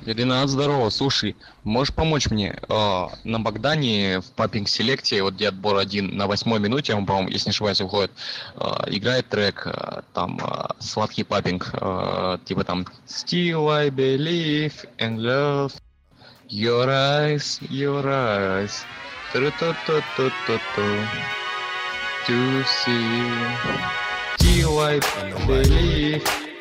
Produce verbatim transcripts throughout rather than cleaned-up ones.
Ренат, здорово. Слушай, можешь помочь мне? Э, на Богдане в папинг селекте, вот где отбор один на восьмой минуте, он, по-моему, если не ошибаюсь, уходит, э, играет трек, э, там, э, сладкий папинг, э, типа там Still I believe in love, your eyes, your eyes, Тру-ту-ту-ту-ту-ту. To see, Still I believe,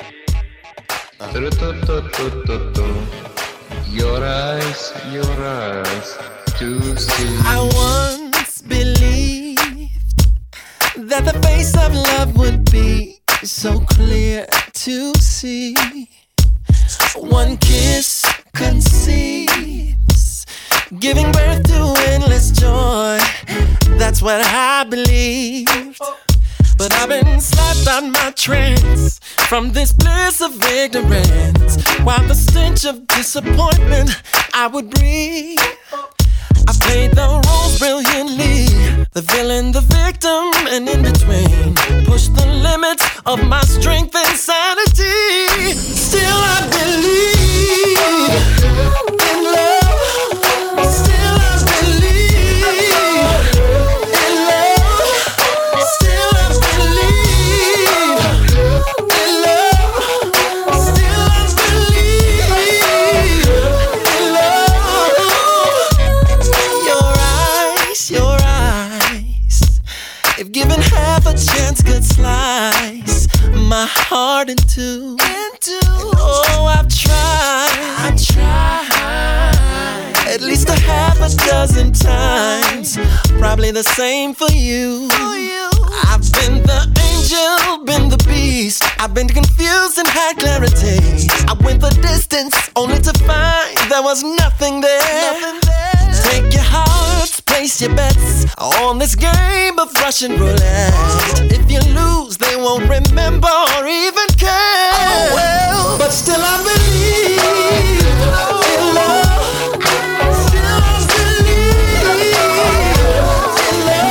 Тру-ту-ту-ту-ту-ту. Your eyes, your eyes, to see. I once believed that the face of love would be so clear to see. One kiss conceives, giving birth to endless joy. That's what I believed. But I've been slapped out my trance from this bliss of ignorance, while the stench of disappointment I would breathe. I played the roles brilliantly, the villain, the victim, and in between. Pushed the limits of my strength and sanity. Still I believe in love. Still I believe in love. Still I believe in love. Still I believe in love. Your eyes, your eyes, if given half a chance, could slice my heart in two. Into. Oh, I've tried, I've tried at least a half a dozen times. Probably the same for you. For you. I've been the angel, been the beast. I've been confused and had clarity. I went the distance only to find there was nothing there. Nothing there. Take your hearts, place your bets on this game of Russian roulette. If you lose, they won't remember or even care. Oh, well, but still I believe in love. Still I believe in love. I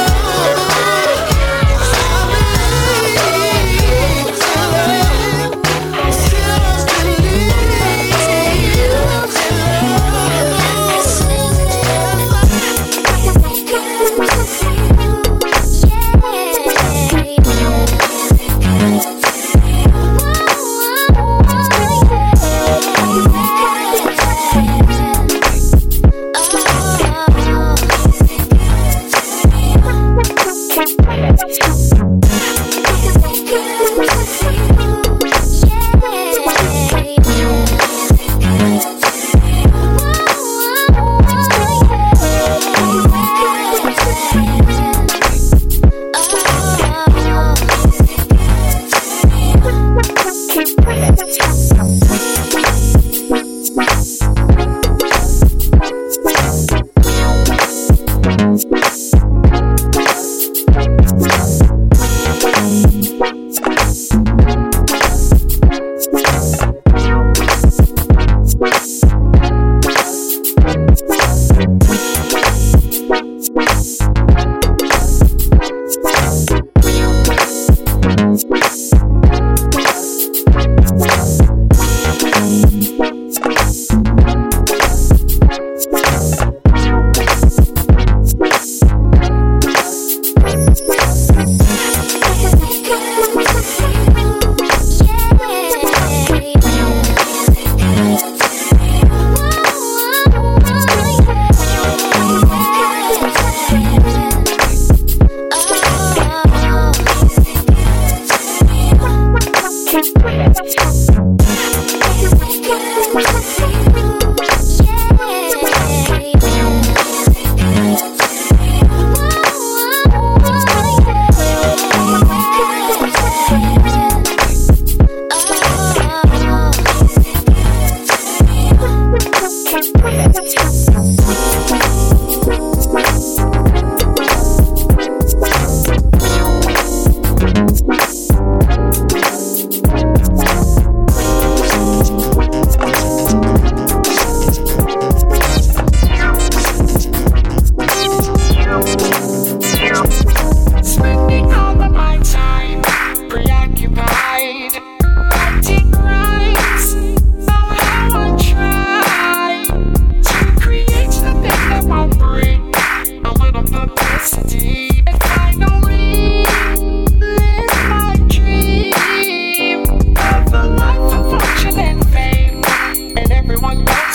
believe in love. Still I believe in love.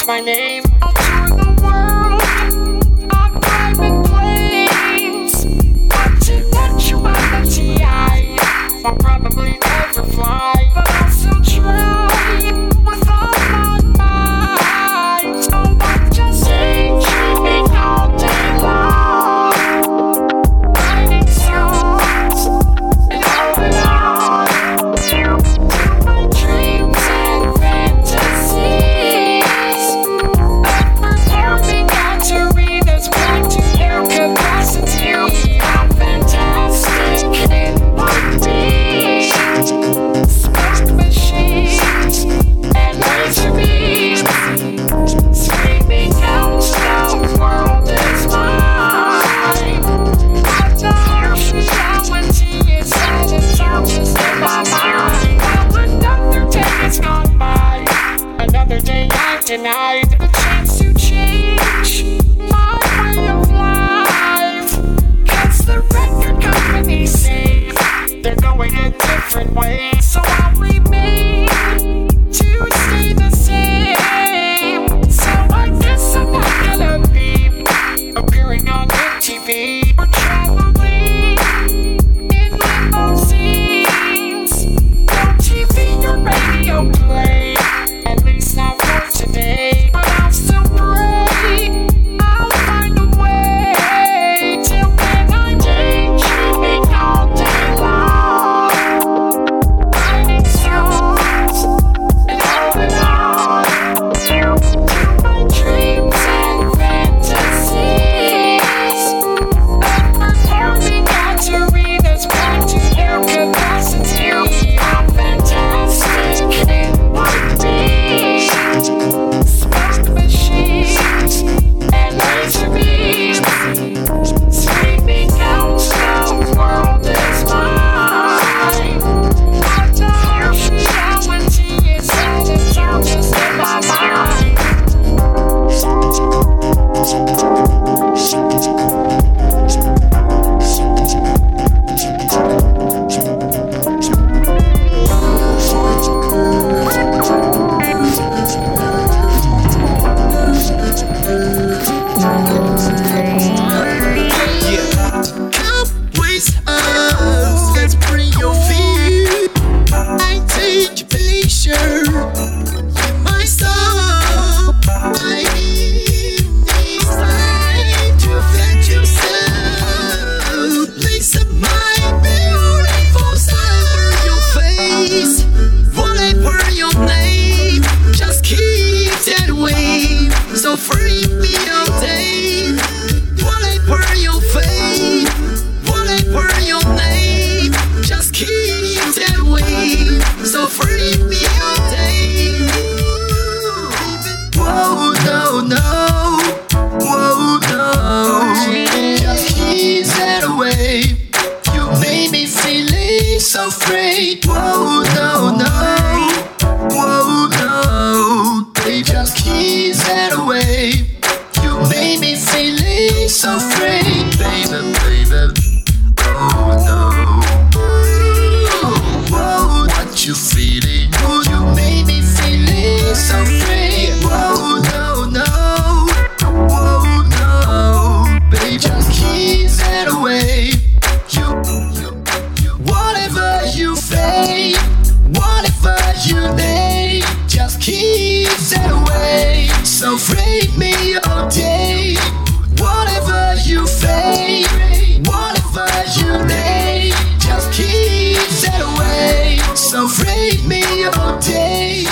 my name. I'll tour the world on private planes. But eventuality I will probably never fly. But I'll still try with all my might. So I'm just daydreaming all day long, writing songs and holding on to my dreams and fantasies of performing at arenas packed to their capacity. How fantastic it would be! Smoke machines and laser beams screaming out, the world is mine. But the harsh reality is that it's all just in my mind. Now another day has gone by, another day I denied the chance to change my way of life. 'Cause the record companies say they're going a different way, so I'll remain to stay the same. So I guess I'm not gonna be appearing on M T V or traveling in limousines. No T V or radio play, at least not for today. But I'll still pray I'll find a way. Till then I'm daydreaming all day long, writing songs and holding on to my dreams and fantasies of performing at arenas packed to their capacity. How fantastic it would be! Smoke machines and laser beams screaming out, the world is mine. But the harsh reality is that it's all just in my mind. Come with us, let's bring your feet. I take pleasure in my soul. I need to vent yourself. Listen, my beautiful side, your face, whatever your name, just keep that way. So free me all day. Whatever your fate, whatever your name, just keep that way. So free me all day. Whoa, no, no. Whoa, no. Just keep that away. You made me feeling so free. Whoa, no, no. Whoa, no. Babe, just keep that away. You made me feeling so free, baby, baby. Oh no. Whoa, what you feeling? You made me feeling so free. Whoa, no, no. Whoa, no. Baby, just keep that away. You, you, you. Whatever you say, whatever you name, just keep that away. So free me all day. Whatever you say, whatever you name, just keep that away. So free me all day.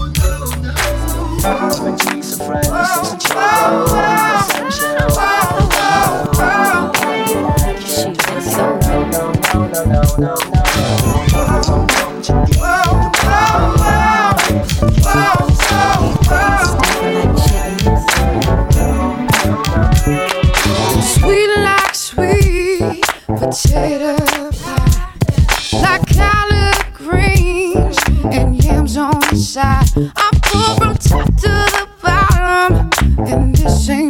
Sweet like sweet potato pie, like collard greens and yams on the side. I'm full from top to the bottom, and this ain't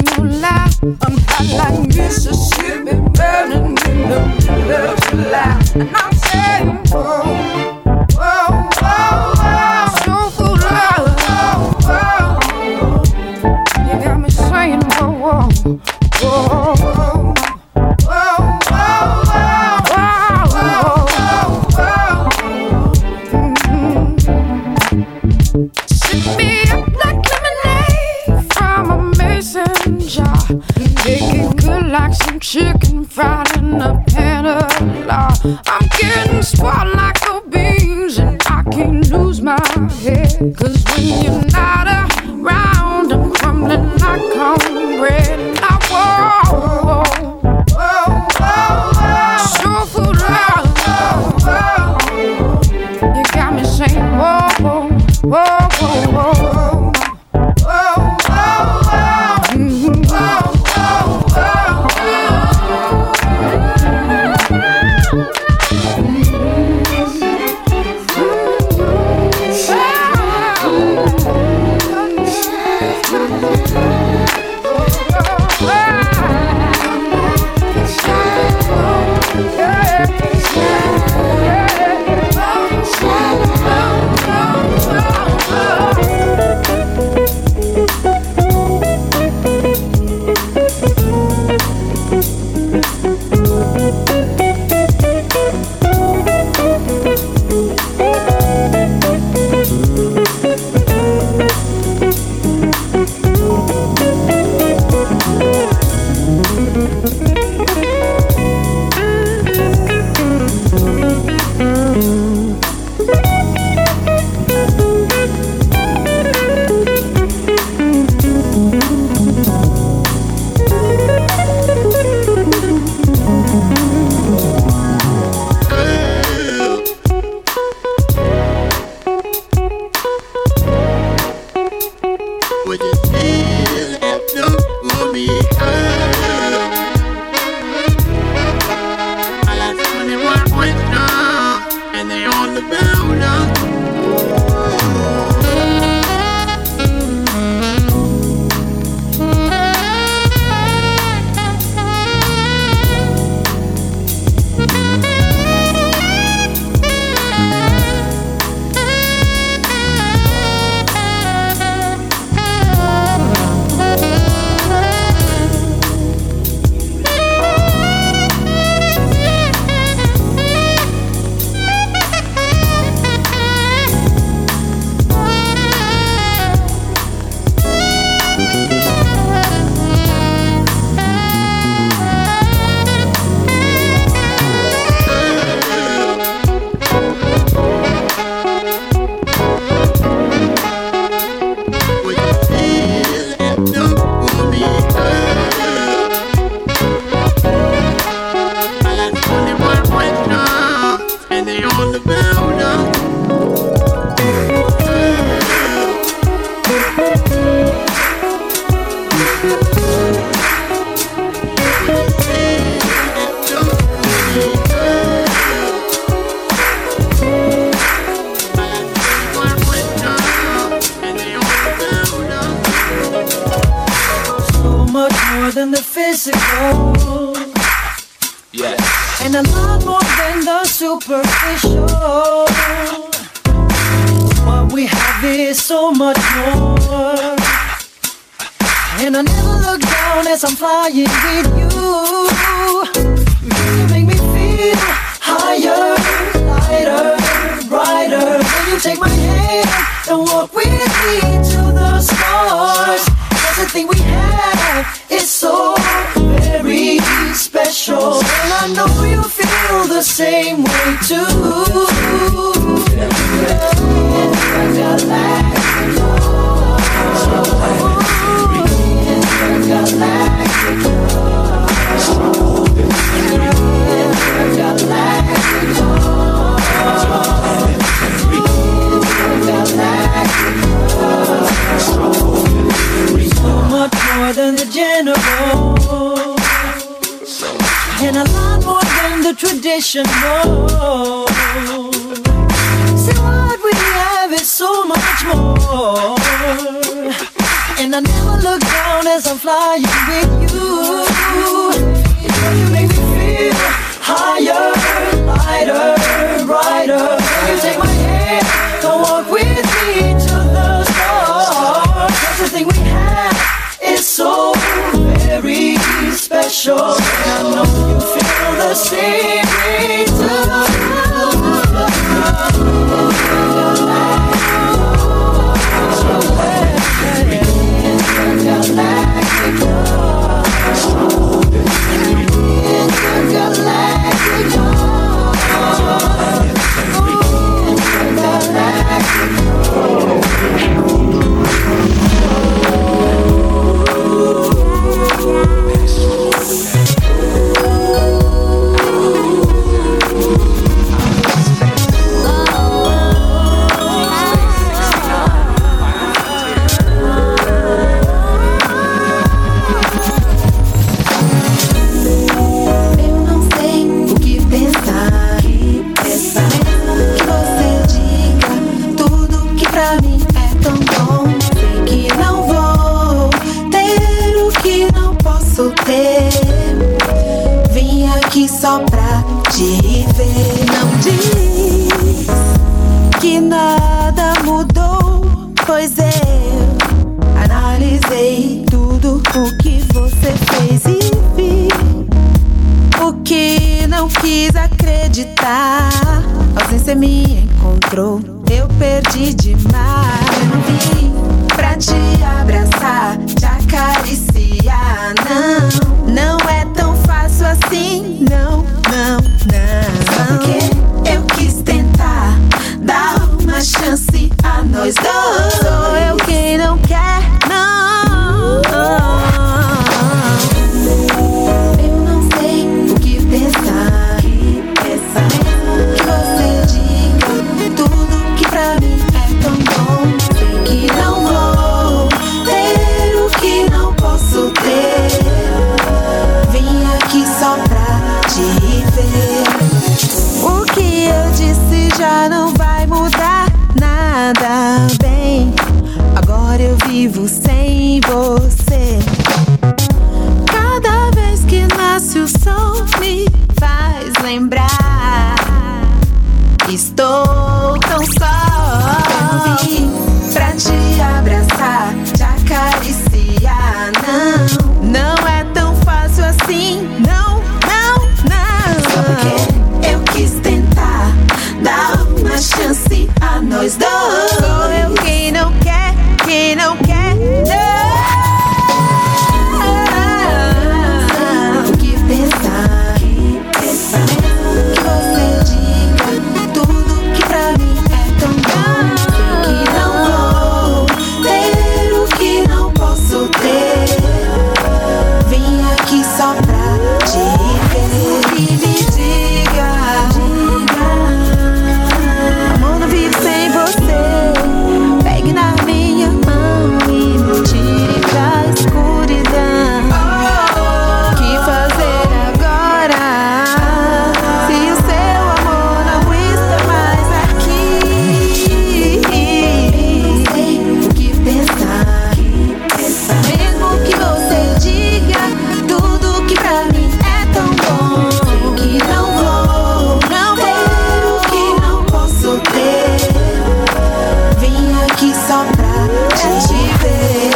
Cause when you're not around, I'm crumbling like cornbread. Now, whoa, whoa, whoa, whoa, sure food love, whoa, you got me saying, whoa, whoa, whoa, whoa, whoa, whoa, whoa, mm-hmm. Whoa, whoa, whoa, I'm flying with you. You make me feel higher, lighter, brighter. When you take my hand and walk with me to the stars. That's the thing we have, it's so very special. And I know you feel the same way too. More than the general, and a lot more than the traditional. See what we have is so much more, and I never look down as I'm flying with you. You make me feel higher, lighter, brighter. You take my hand, don't walk with me to the stars. That's the thing we have. It's so very special. And I know you feel the same way too. Intergalactic love. te ver. Não diz que nada mudou, pois eu analisei tudo o que você fez e vi o que não quis acreditar. A ausência me encontrou, eu perdi demais. Eu não vim pra te abraçar, te acariciar, não. Não é tão fácil assim, não, não, não. Só porque eu quis tentar dar uma chance a nós dois. Sou eu quem não quer, não. Eu não sei o que pensar, que pensar. Que você diga tudo que pra mim é tão bom. Sei que não vou ter o que não posso ter. Vim aqui só pra te ver. O que eu disse já não vai mudar nada, bem. Agora eu vivo sem você. Cada vez que nasce o sol me faz lembrar. Estou tão só. Eu vim pra te abraçar, te acariciar, não. Não é tão fácil assim, não, não, não. Só porque eu quis tentar dar uma chance a nós dois. Sou eu quem não quer, quem não quer, não. O que pensar, que pensar. Que você diga tudo que pra mim é tão bom. Sei que não vou ter o que não posso ter. Vim aqui só pra te ver. E me diga, diga, amor, não vivo sem você. Pegue na minha mão e me tire da escuridão. O que fazer agora? Se o seu amor não está mais aqui. Não sei o que pensar, mesmo que você diga tudo que pra mim é tão bom. Sei que não vou, não ter o que não posso ter. Vim aqui só pra te ver.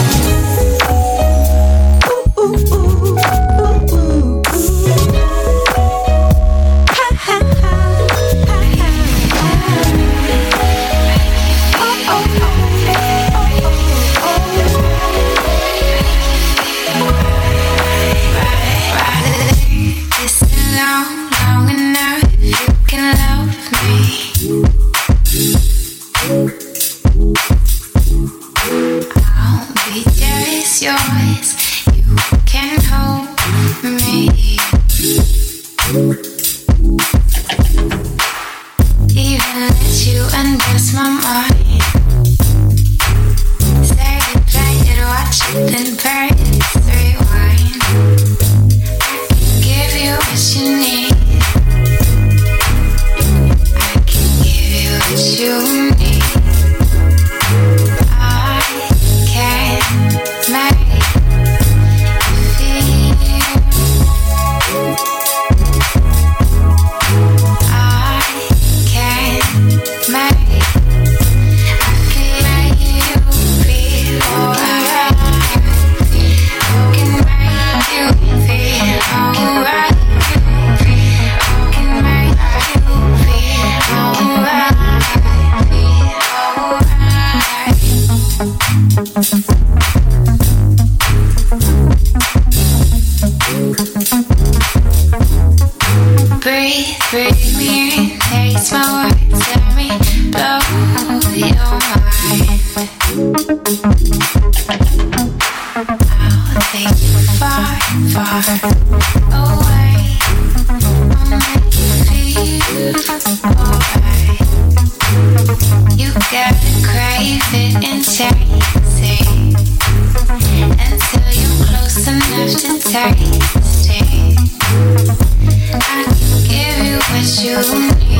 Uh, uh, uh, uh, uh, uh. Ha, ha, ha, ha, ha. Oh, oh, oh, oh, oh, oh. Listen long, long enough, you can love me. I'll be just yours, you can hold me. Even let you undress my mind. Say it, play it, watch it, then press rewind. I can give you what you need. I can give you what you need. I can make you feel. I can make, I can make you feel alright. I can make you feel alright. I can make you feel alright. Breathe, breathe me in, taste my words, let me blow your mind. I'll take you far, far away. I'll make you feel alright. You gotta crave it and taste it until you're close enough to taste it. I can give you what you need.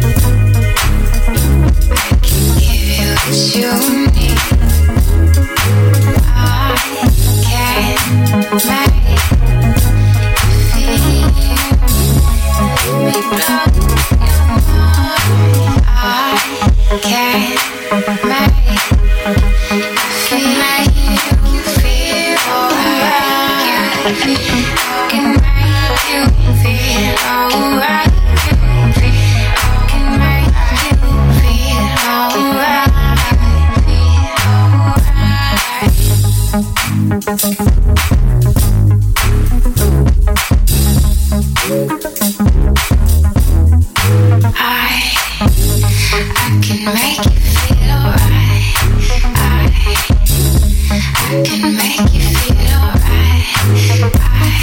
I can give you what you need. I can make you feel. Let me I can make you feel alright,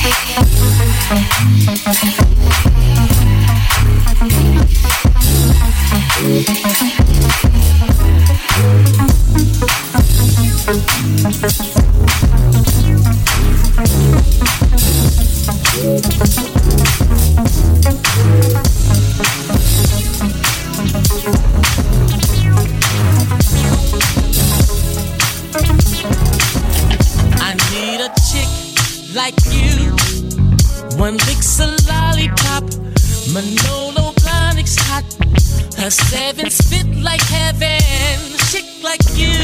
I need a chick like you. One lick's a lollipop. Manolo Blahnik's hot. Her sevens fit like heaven. A chick like you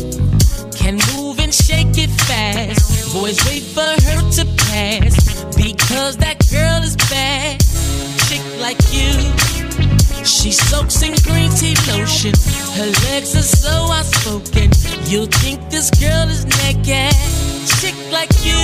can move and shake it fast. Boys wait for her to pass because that girl is bad. Chick like you, she soaks in green tea lotion. Her legs are so outspoken, you'll think this girl is naked. Chick like you,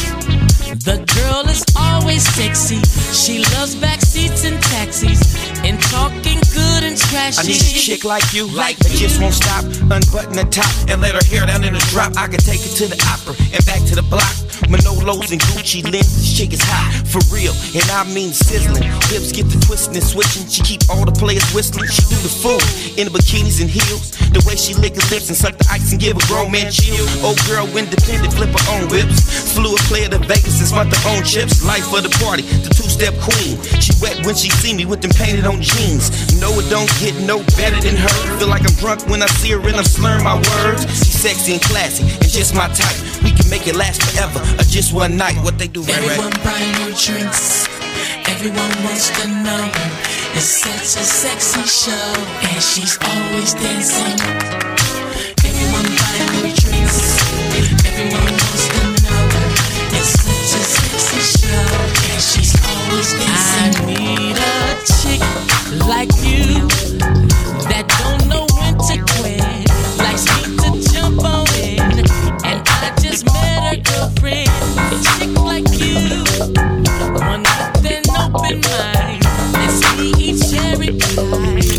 the girl is always sexy. She loves backseats and taxis and talking good and trashy. I need a chick like you, like that just won't stop. Unbutton the top and let her hair down in the drop. I can take her to the opera and back to the block. Manolos and Gucci lens, this chick is hot, for real, and I mean sizzling. Lips get to twisting and switching. She keep all the players whistling. She do the fool in the bikinis and heels. The way she lick her lips and suck the ice and give a grown man chill. Old girl independent, flip her own whips. Flew a player to Vegas and smart her own chips. Life of the party, the two-step queen. She wet when she see me with them painted on jeans. No, it don't get no better than her. Feel like I'm drunk when I see her and I'm slurring my words. She's sexy and classy and just my type. We can make it last forever or just one night. What they do, right? Everyone buying new drinks. Everyone wants to know. It's such a sexy show, and she's always dancing. Everyone buying new drinks. Everyone wants to know. It's such a sexy show, and she's always dancing. I need a chick like you that don't know when to quit, likes me to jump on in, and I just met her girlfriend. A chick like you, one with an open mind. Let's see each cherry pie.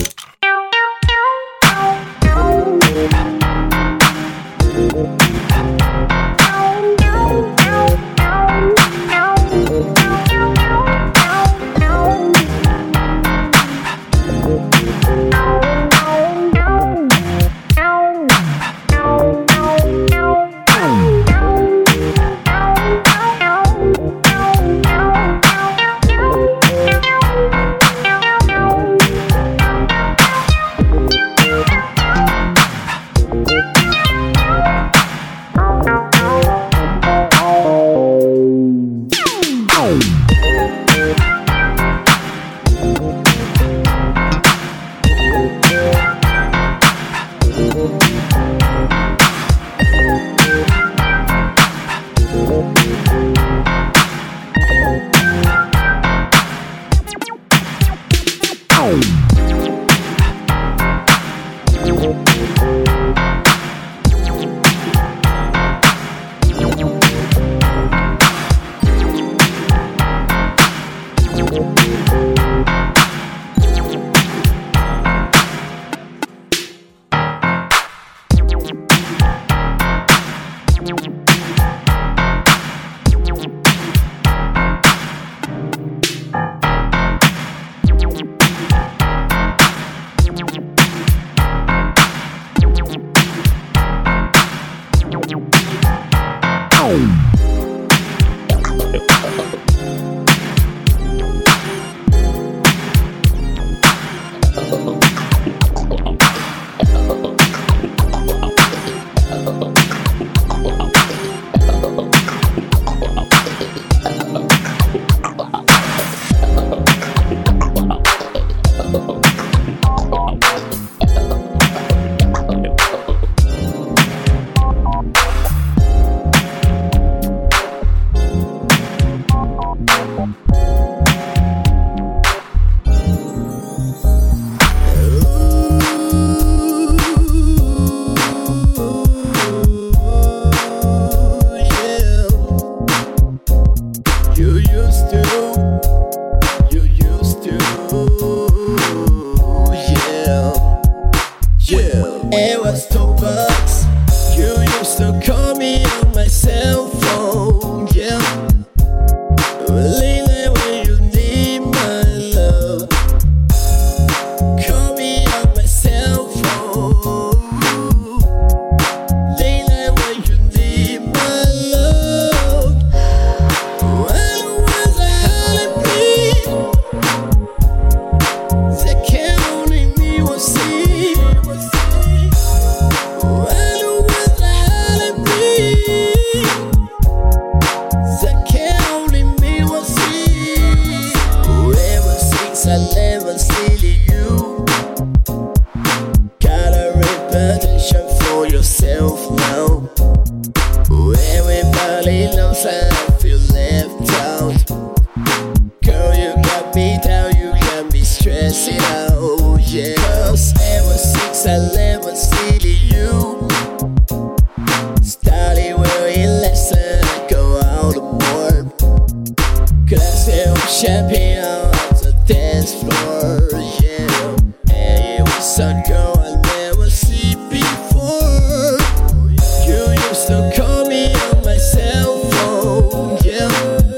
Everybody knows I feel left out. Girl, you got me down, you got me stressing out, yeah. Cause ever since I never see you, started wearing less and I go out more. Glass of champagne on the dance floor, yeah. And it was some girl I never see before. You used to call me on my cell phone, yeah.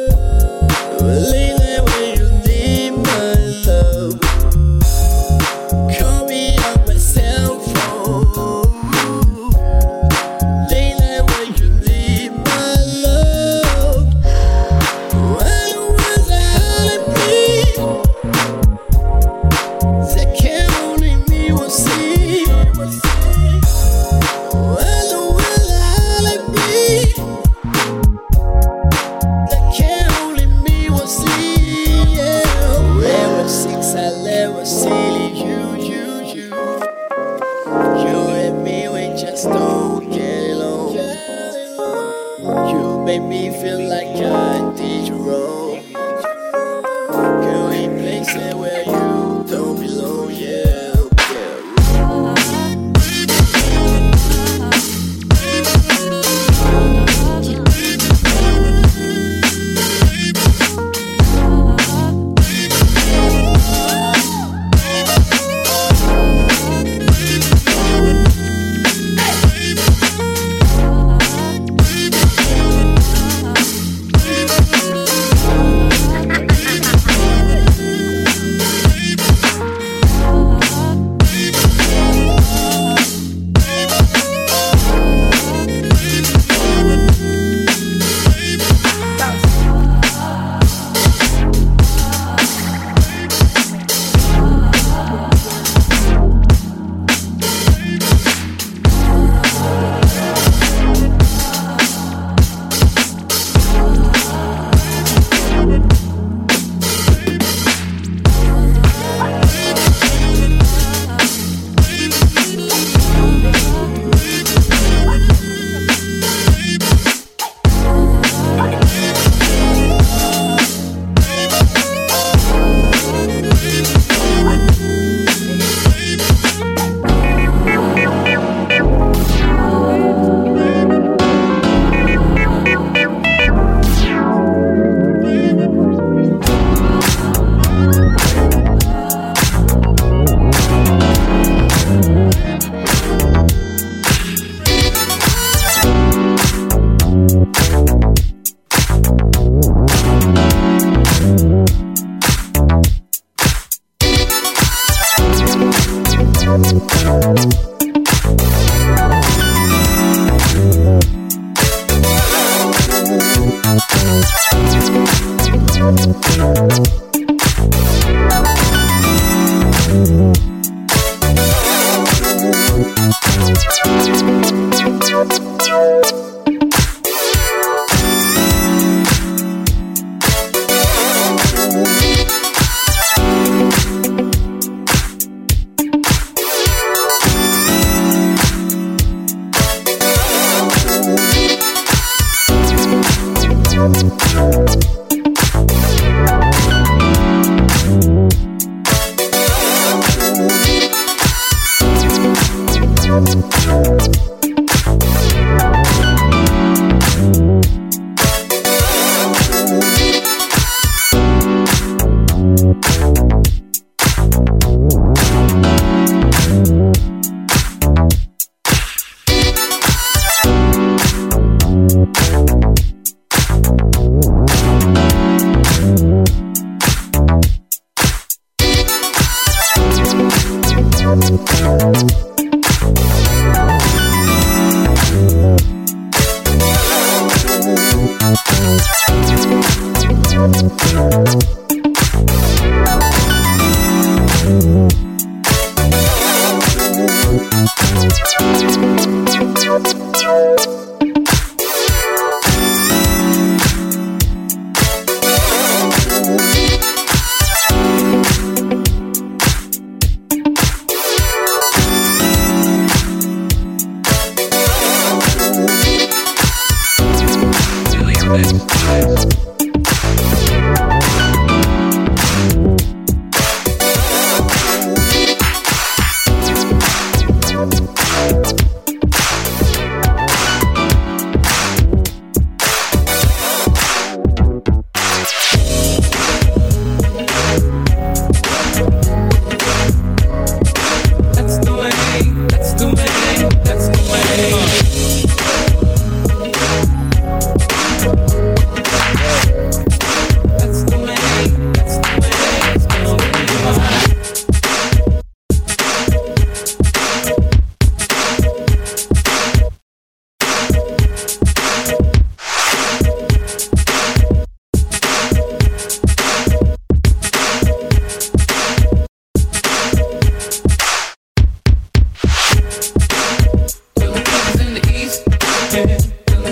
Lately when you need my love, call me on my cell phone. Lately when you need my love, when was I happy? That can only me will see. When was I happy? That can only me will see, yeah. Ever since I never see you, you, you, you and me, we just don't get along. You made me feel like I did you wrong. Girl, in places where you don't belong, yeah, yeah.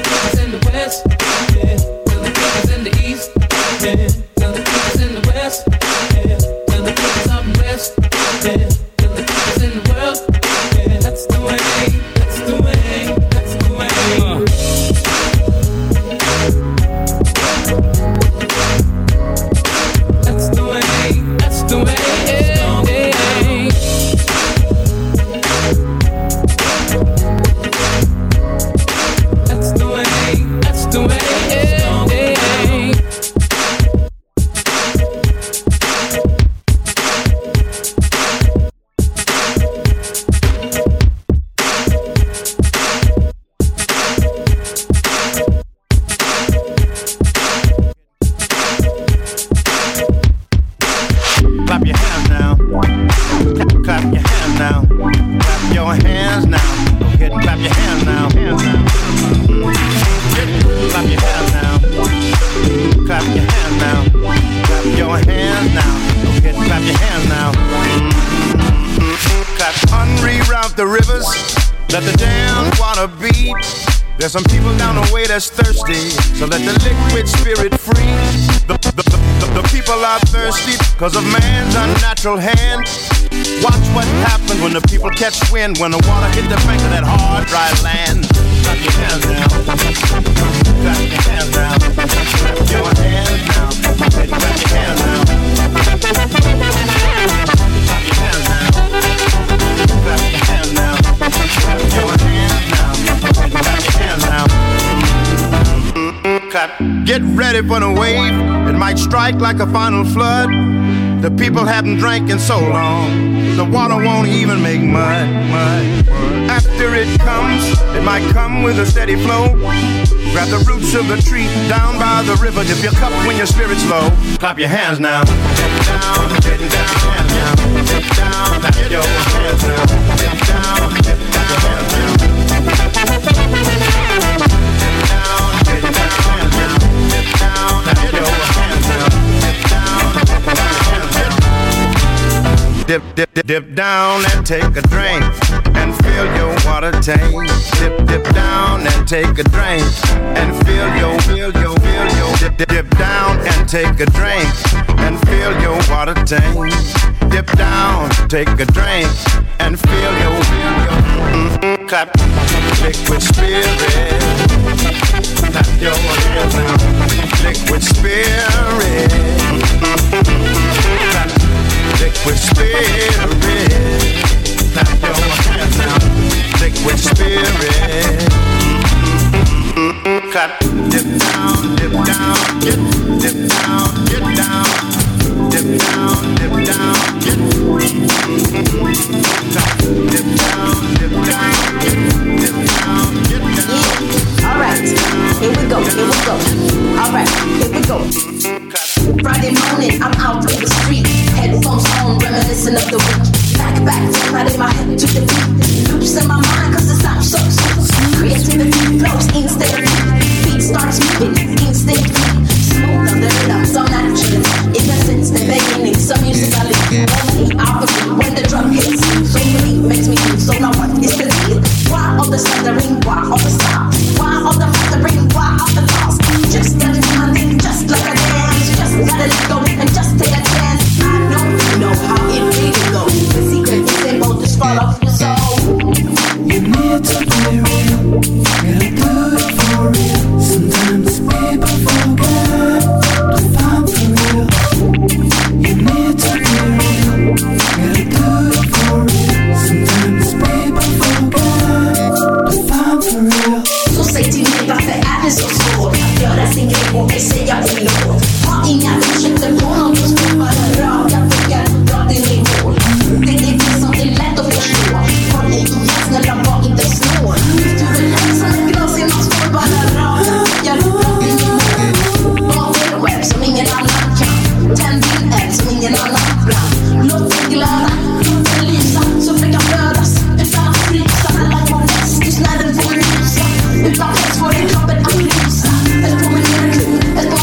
niggas in the west, yeah. Tell the niggas in the east, yeah. Tell the niggas in the west, yeah. Tell the niggas up west, yeah. Tell the niggas in the world, yeah. That's the way, that's the way, that's the way. That's the way, that's the way, yeah. There's some people down the way that's thirsty, so let the liquid spirit free. The, the, the, the, the people are thirsty because of man's unnatural hand. Watch what happens when the people catch wind, when the water hit the bank of that hard, dry land. Clap your hands down. Clap your hands down. Clap your hands down. Clap your hands down. Clap your hands down. Clap your hands down. Clap your hands down. Now. Clap. Get ready for the wave. It might strike like a final flood. The people haven't drank in so long, the water won't even make mud, mud. After it comes, it might come with a steady flow. Grab the roots of the tree down by the river. Dip your cup when your spirit's low. Clap your hands now. Get down, get down, get down, clap your hands now. Get down, get down, your hands now. Dip, dip, dip, dip down and take a drink and fill your water tank. Dip, dip down and take a drink and fill your, fill your, fill your. Dip, dip, dip down and take a drink and fill your water tank. Dip down, take a drink and fill your, fill your. Mm-hmm. Clap, liquid spirit. Clap your hands now, liquid spirit. Mm-hmm. Clap. Liquid spirit, clap your hands now. Liquid spirit, mm-hmm. Clap, dip down, dip down, get, dip down, get down, dip down, dip down, get, mm-hmm. Clap, dip down, dip down, get, dip down, get down. Yeah. All right, here we go, here we go. All right, here we go. Friday morning, I'm out in the street. Headphones on, reminiscing of the week. Back, back, right in my head to the beat. Loops in my mind, cause the sound so sweet. Creativity flows instead of beat. Beat starts moving instead of beat. Smooth on the rhythm, so natural. Innocence, the beginning, so musically. Only out of it when the drum hits. So believe makes me feel, so now what is the deal? Why all the stuttering, why all the stop? Why all the muttering, why all the loss? Just get it running, just like a dance. Just gotta let go and just take a chance. I know you know how it really goes. The secret is simple, just follow your soul. You need to be real, gotta do it for real. Sometimes people forget to find for real. You need to be real, gotta do it for real. Sometimes people forget to find for real. Så säg till mig varför är det så svårt att göra sin grej och mig säga till låt. Ha inga ursäkter på något som ska vara raka vägar, dra din nivå. Det är det som är lätt att förstå. Håll dig igen, snälla var inte snål. Lyft huvudet som ett glas i någon spår, bara raka vägar, dra din nivå. Var din webb som ingen annan kan. Tänd din eld som ingen annan brann. Låt dig glöda, låt dig lysa, så fläckar flödas. Utan att frysa, alla går bäst just när den får lysa. Utan press får din kroppen att lysa. Ett på med ner klubb, ett på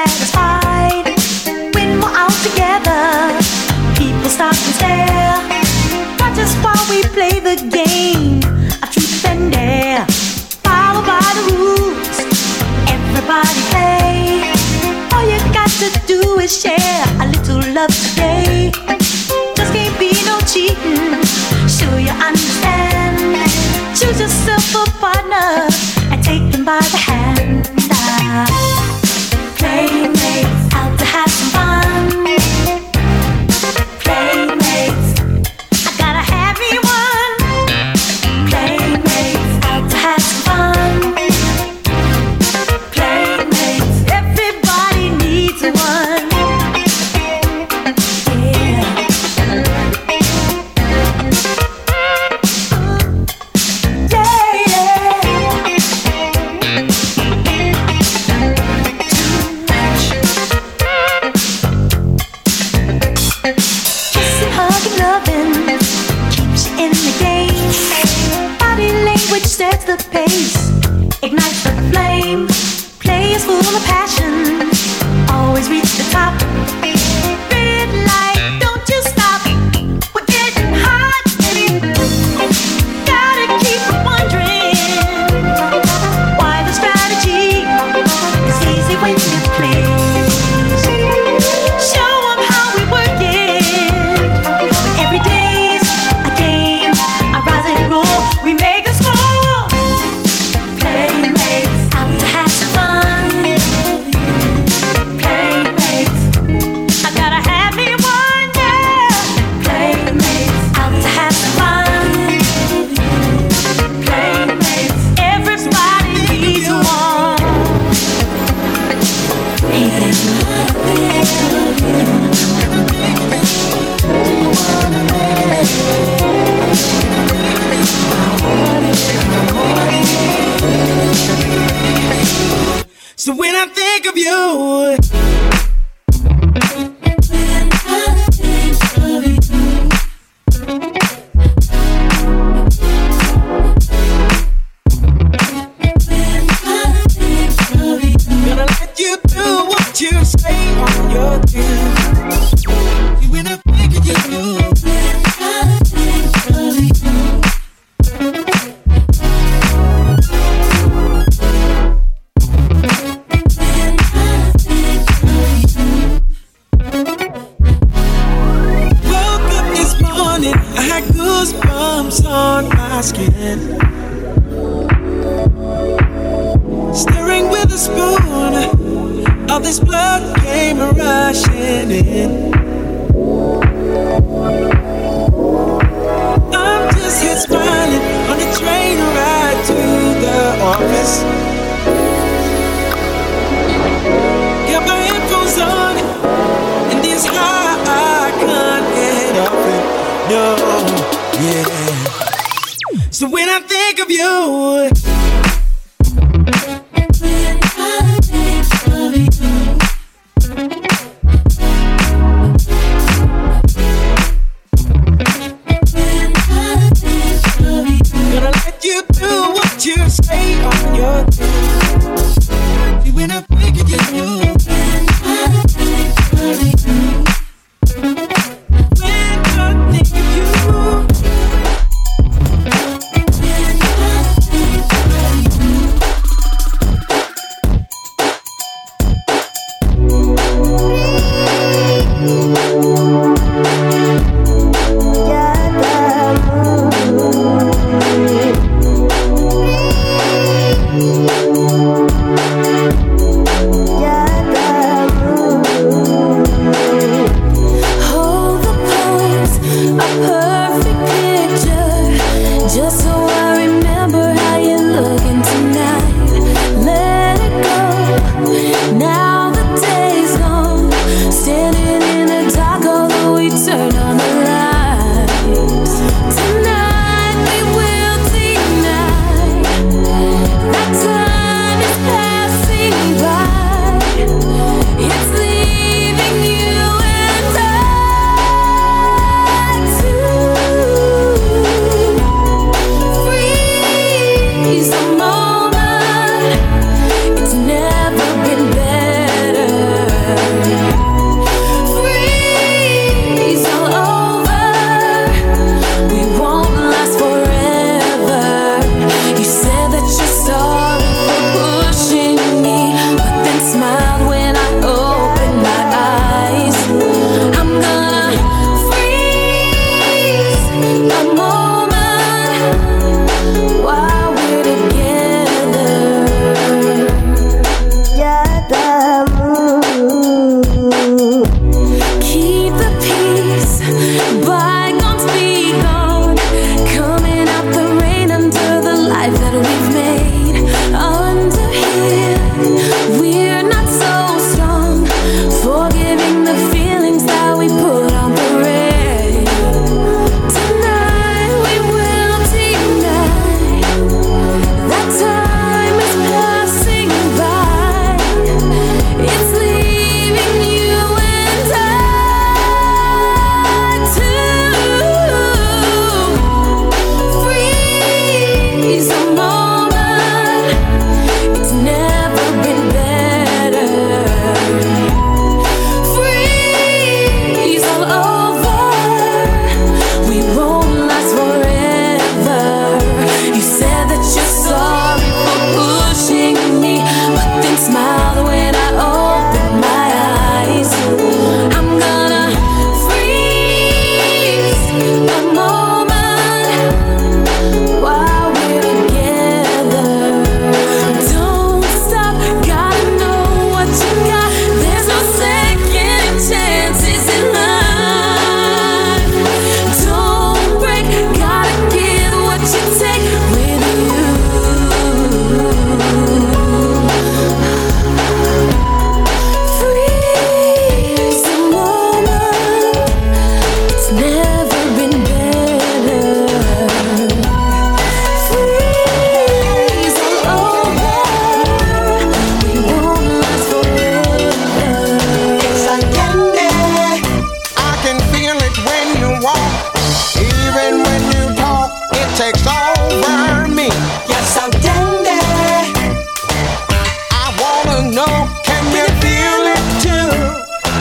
satisfied when we're out together. People stop and stare, watch us while we play the game of truth and dare. Follow by the rules, everybody play. All you got to do is share a little love today. Just can't be no cheating, sure you understand. Choose yourself a partner and take him by the hand. Playmates, out to have some fun. Playmates, I gotta have me one. Playmates, out to have some fun. Playmates, everybody needs one. Sets the pace, ignites the flame. Play is full of passion, always reach the top. Red light, don't you stop. We're getting hot. Gotta keep wondering why the strategy is easy when you play. Show 'em how we work it. Every day's a game, a rise and roll. We make a score. So when I think of you, gonna let you do what you say on your tune. When I think of you, goosebumps on my skin, stirring with a spoon. All this blood came rushing in. I'm just here smiling on the train ride to the office. Got my headphones on, and this high I can't get off it. No, yeah. So when I think of you, gonna let you do what you say on your tune. When I think of you, when I think of you.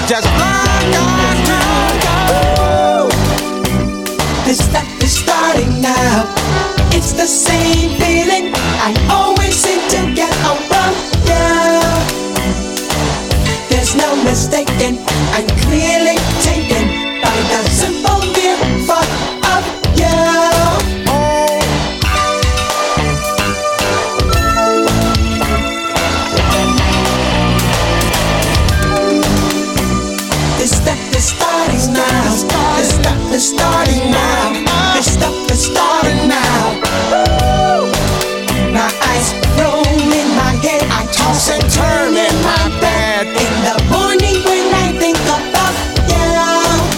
just like I do. This stuff is starting now. It's the same feeling I always seem to get around you. There's no mistaking, I'm clearly taken by the simple mere thought of you. This stuff is starting now. This stuff is starting now. This stuff is starting now. My eyes roll in my head. I toss and turn in my bed. In the morning when I think about you.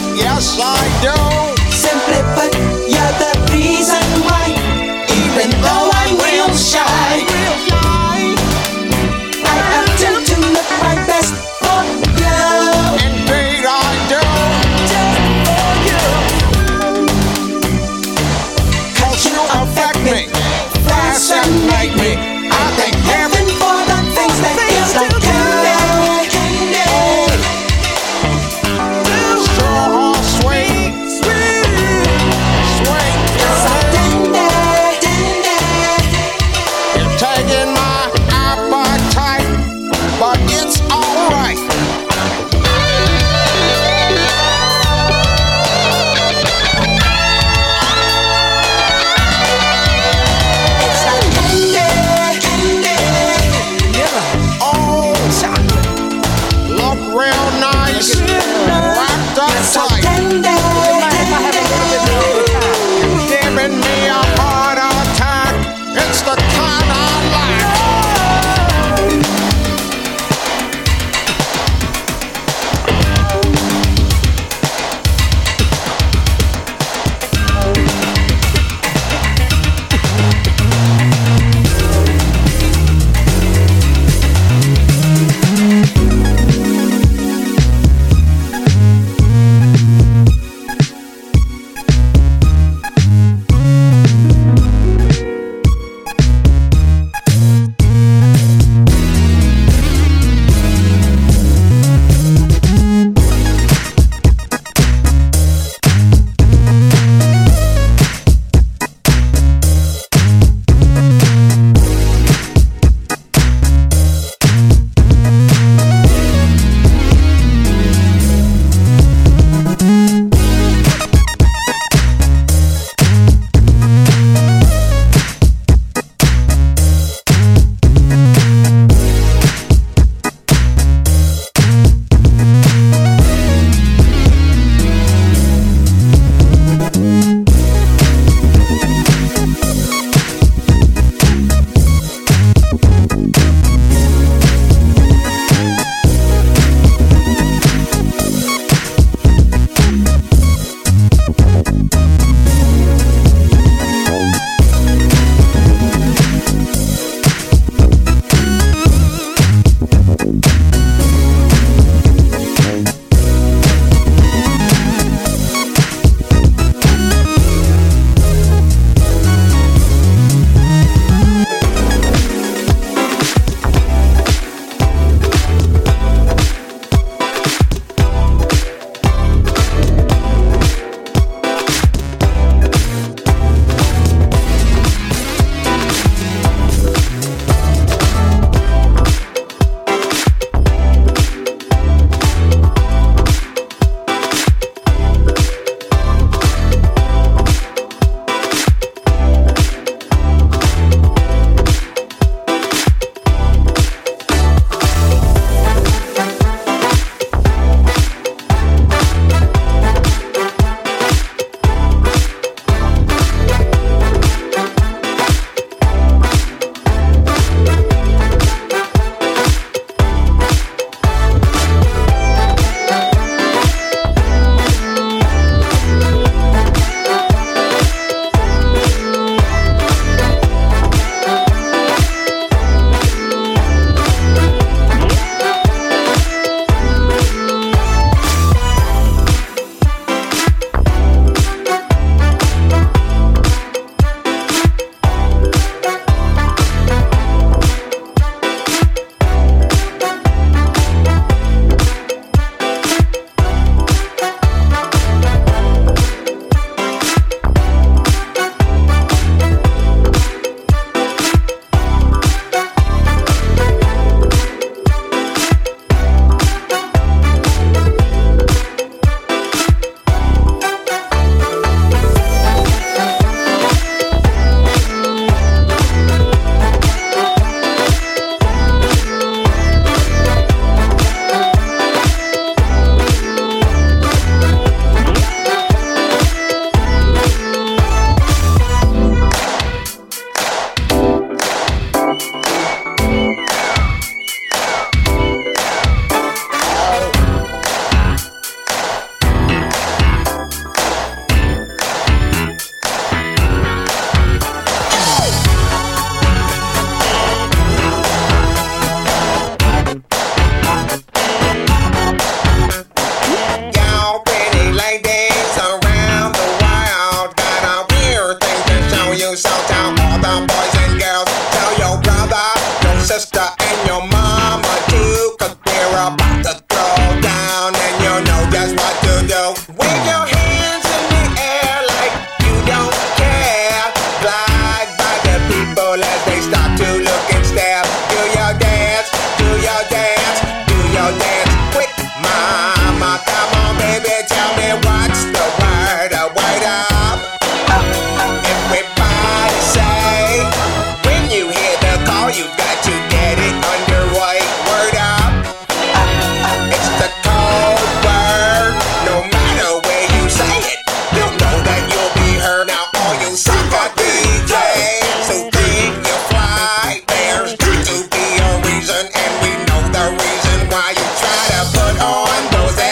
Yeah, put on those